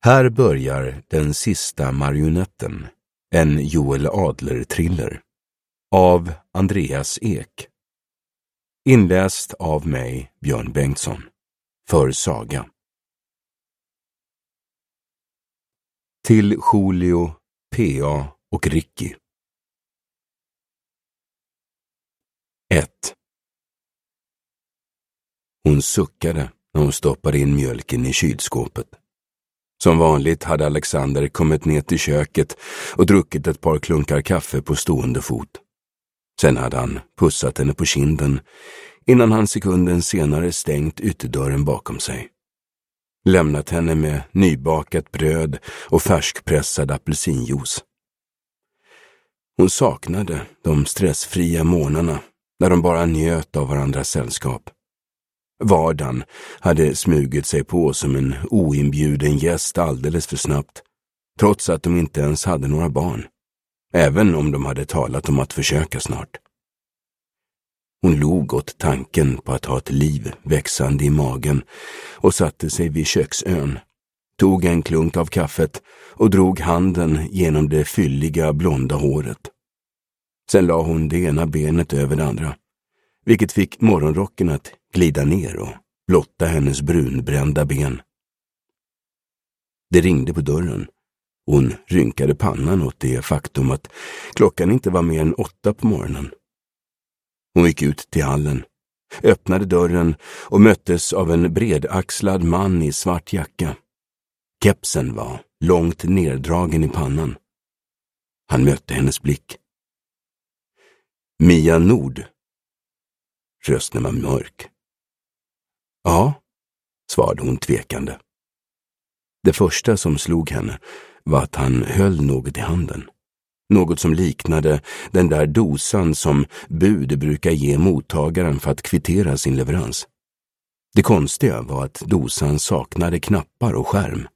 Här börjar Den sista marionetten, en Joel Adler-thriller, av Andreas Ek. Inläst av mig, Björn Bengtsson, för Saga. Till Julio, P.A. och Ricky. 1. Hon suckade när hon stoppade in mjölken i kylskåpet. Som vanligt hade Alexander kommit ner till köket och druckit ett par klunkar kaffe på stående fot. Sen hade han pussat henne på kinden innan han sekunden senare stängt ytterdörren bakom sig. Lämnat henne med nybakat bröd och färskpressad apelsinjuice. Hon saknade de stressfria månaderna när de bara njöt av varandras sällskap. Vardagen hade smugit sig på som en oinbjuden gäst alldeles för snabbt, trots att de inte ens hade några barn, även om de hade talat om att försöka snart. Hon log åt tanken på att ha ett liv växande i magen och satte sig vid köksön, tog en klunk av kaffet och drog handen genom det fylliga blonda håret. Sen la hon det ena benet över det andra, vilket fick morgonrocken att glida ner och blotta hennes brunbrända ben. Det ringde på dörren. Hon rynkade pannan åt det faktum att klockan inte var mer än 8 på morgonen. Hon gick ut till hallen, öppnade dörren och möttes av en bredaxlad man i svart jacka. Kepsen var långt neddragen i pannan. Han mötte hennes blick. Mia Nord. Rösten var mörk. Ja, svarade hon tvekande. Det första som slog henne var att han höll något i handen. Något som liknade den där dosan som bud brukar ge mottagaren för att kvittera sin leverans. Det konstiga var att dosan saknade knappar och skärm.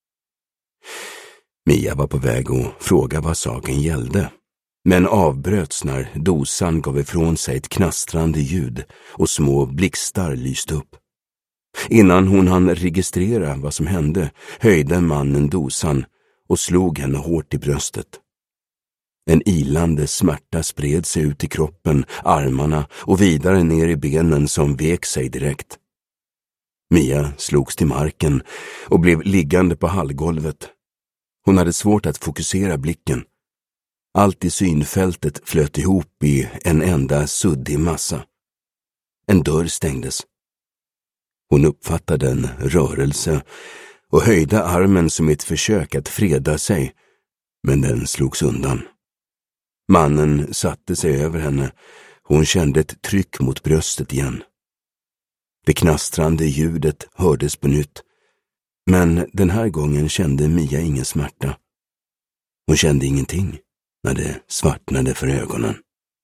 Mia var på väg att fråga vad saken gällde, men avbröts när dosan gav ifrån sig ett knastrande ljud och små blixtar lyste upp. Innan hon hann registrera vad som hände höjde mannen dosan och slog henne hårt i bröstet. En ilande smärta spred sig ut i kroppen, armarna och vidare ner i benen som vek sig direkt. Mia slogs till marken och blev liggande på hallgolvet. Hon hade svårt att fokusera blicken. Allt i synfältet flöt ihop i en enda suddig massa. En dörr stängdes. Hon uppfattade en rörelse och höjde armen som ett försök att freda sig, men den slogs undan. Mannen satte sig över henne och hon kände ett tryck mot bröstet igen. Det knastrande ljudet hördes på nytt, men den här gången kände Mia ingen smärta. Hon kände ingenting när det svartnade för ögonen.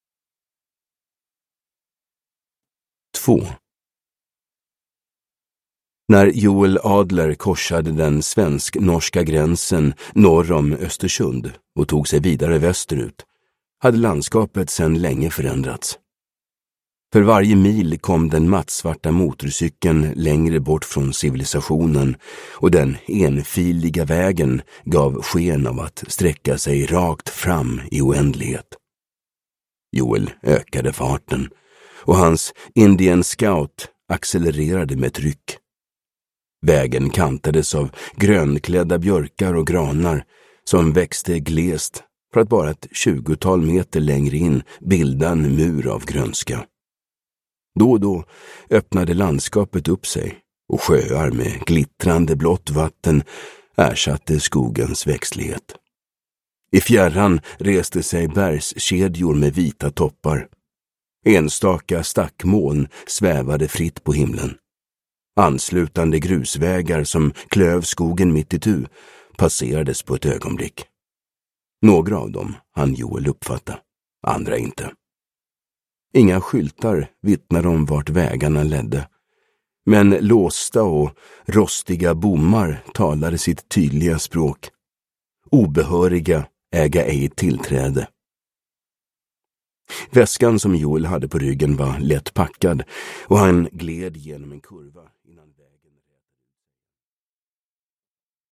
2. När Joel Adler korsade den svensk-norska gränsen norr om Östersund och tog sig vidare västerut, hade landskapet sedan länge förändrats. För varje mil kom den mattsvarta motorcykeln längre bort från civilisationen och den enfiliga vägen gav sken av att sträcka sig rakt fram i oändlighet. Joel ökade farten och hans Indian Scout accelererade med tryck. Vägen kantades av grönklädda björkar och granar som växte glest för att bara ett 20-tal meter längre in bilda en mur av grönska. Då och då öppnade landskapet upp sig och sjöar med glittrande blått vatten ersatte skogens växtlighet. I fjärran reste sig bergskedjor med vita toppar. Enstaka stackmoln svävade fritt på himlen. Anslutande grusvägar som klöv skogen mitt itu passerades på ett ögonblick. Några av dem hann Joel uppfatta, andra inte. Inga skyltar vittnade om vart vägarna ledde, men låsta och rostiga bommar talade sitt tydliga språk. Obehöriga äga ej tillträde. Väskan som Joel hade på ryggen var lätt packad och han gled genom en kurva